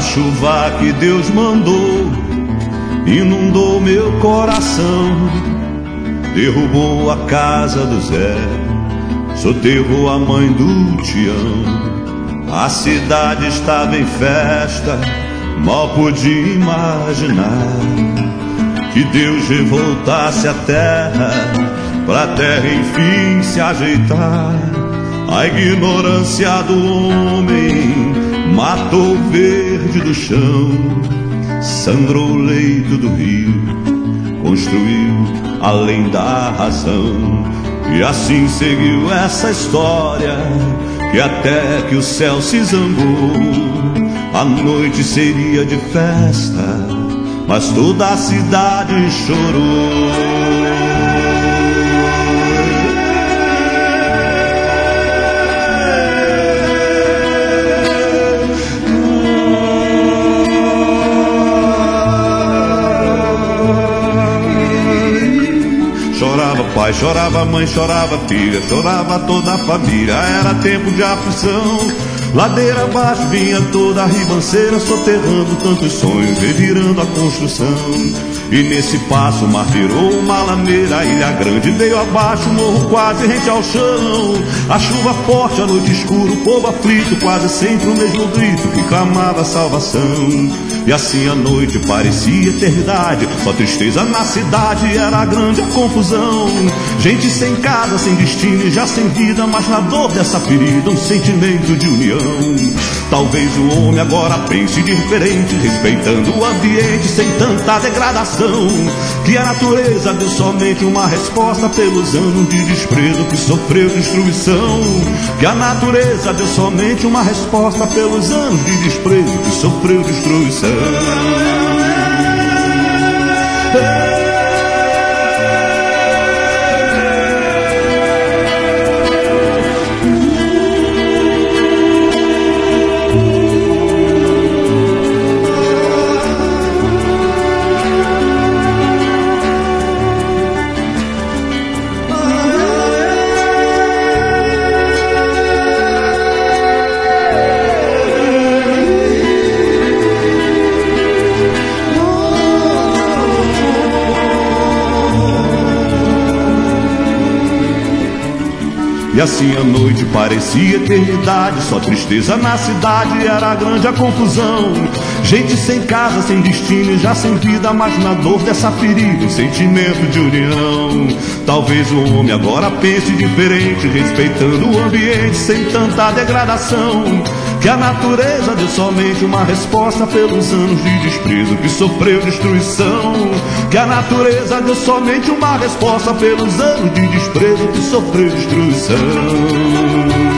chuva que Deus mandou inundou meu coração, derrubou a casa do Zé, soterrou a mãe do Tião. A cidade estava em festa, mal podia imaginar que Deus revoltasse a terra, pra terra enfim se ajeitar. A ignorância do homem matou o verde do chão, sangrou o leito do rio, construiu além da razão. E assim seguiu essa história, que até que o céu se zangou, a noite seria de festa, mas toda a cidade chorou. Chorava pai, chorava mãe, chorava filha, chorava toda a família. Era tempo de aflição, ladeira abaixo vinha toda a ribanceira, soterrando tantos sonhos, revirando a construção. E nesse passo o mar virou uma lameira, a Ilha Grande veio abaixo, o morro quase rente ao chão. A chuva forte, a noite escura, o povo aflito, quase sempre o mesmo grito que clamava a salvação. E assim a noite parecia eternidade, só tristeza na cidade, era grande a confusão. Gente sem casa, sem destino e já sem vida, mas na dor dessa ferida um sentimento de união. Talvez o homem agora pense diferente, respeitando o ambiente sem tanta degradação. Que a natureza deu somente uma resposta pelos anos de desprezo que sofreu destruição. Que a natureza deu somente uma resposta pelos anos de desprezo que sofreu destruição. E assim a noite parecia eternidade, só tristeza na cidade, era grande a confusão. Gente sem casa, sem destino e já sem vida, mas na dor dessa ferida um sentimento de união. Talvez o homem agora pense diferente, respeitando o ambiente sem tanta degradação. Que a natureza deu somente uma resposta pelos anos de desprezo que sofreu destruição. Que a natureza deu somente uma resposta pelos anos de desprezo que sofreu destruição.